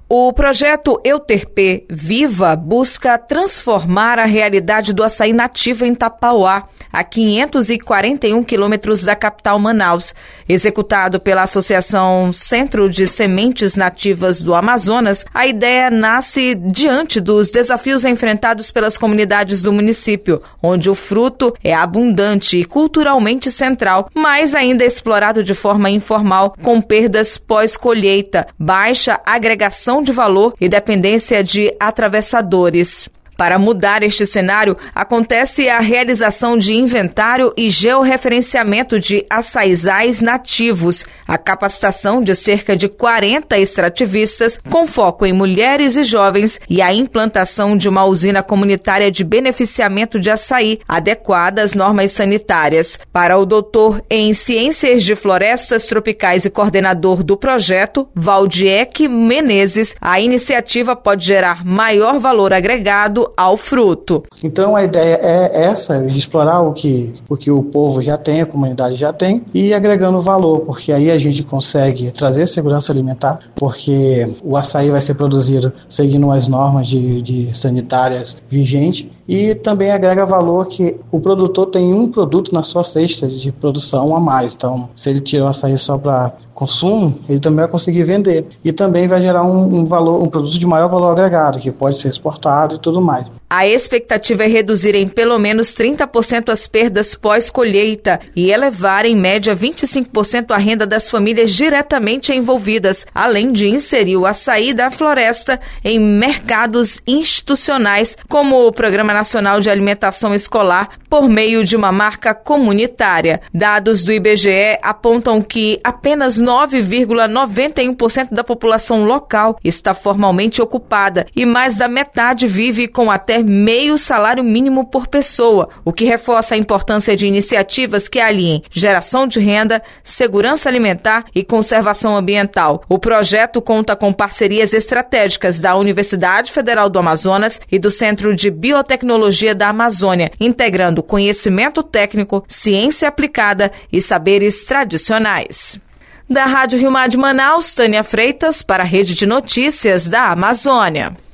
O projeto Euterpe Viva busca transformar a realidade do açaí nativo em Tapauá, a 541 quilômetros da capital Manaus. Executado pela Associação Centro de Sementes Nativas do Amazonas, a ideia nasce diante dos desafios enfrentados pelas comunidades do município, onde o fruto é abundante e culturalmente central, mas ainda explorado de forma informal, com perdas pós-colheita, baixa agregação de valor e dependência de atravessadores. Para mudar este cenário, acontece a realização de inventário e georreferenciamento de açaizais nativos, a capacitação de cerca de 40 extrativistas, com foco em mulheres e jovens, e a implantação de uma usina comunitária de beneficiamento de açaí, adequada às normas sanitárias. Para o doutor em Ciências de Florestas Tropicais e coordenador do projeto, Valdieck Menezes, a iniciativa pode gerar maior valor agregado ao fruto. Então a ideia é essa, de explorar o que o povo já tem, a comunidade já tem, e agregando valor, porque aí a gente consegue trazer segurança alimentar, porque o açaí vai ser produzido seguindo as normas de sanitárias vigentes, e também agrega valor que o produtor tem um produto na sua cesta de produção a mais. Então, se ele tirar o açaí só para consumo, ele também vai conseguir vender. E também vai gerar um produto de maior valor agregado, que pode ser exportado e tudo mais. A expectativa é reduzir em pelo menos 30% as perdas pós-colheita e elevar em média 25% a renda das famílias diretamente envolvidas, além de inserir o açaí da floresta em mercados institucionais, como o Programa Nacional de Alimentação Escolar, por meio de uma marca comunitária. Dados do IBGE apontam que apenas 9,91% da população local está formalmente ocupada e mais da metade vive com até meio salário mínimo por pessoa, o que reforça a importância de iniciativas que aliem geração de renda, segurança alimentar e conservação ambiental. O projeto conta com parcerias estratégicas da Universidade Federal do Amazonas e do Centro de Biotecnologia da Amazônia, integrando conhecimento técnico, ciência aplicada e saberes tradicionais. Da Rádio Rio Mar de Manaus, Tânia Freitas, para a Rede de Notícias da Amazônia.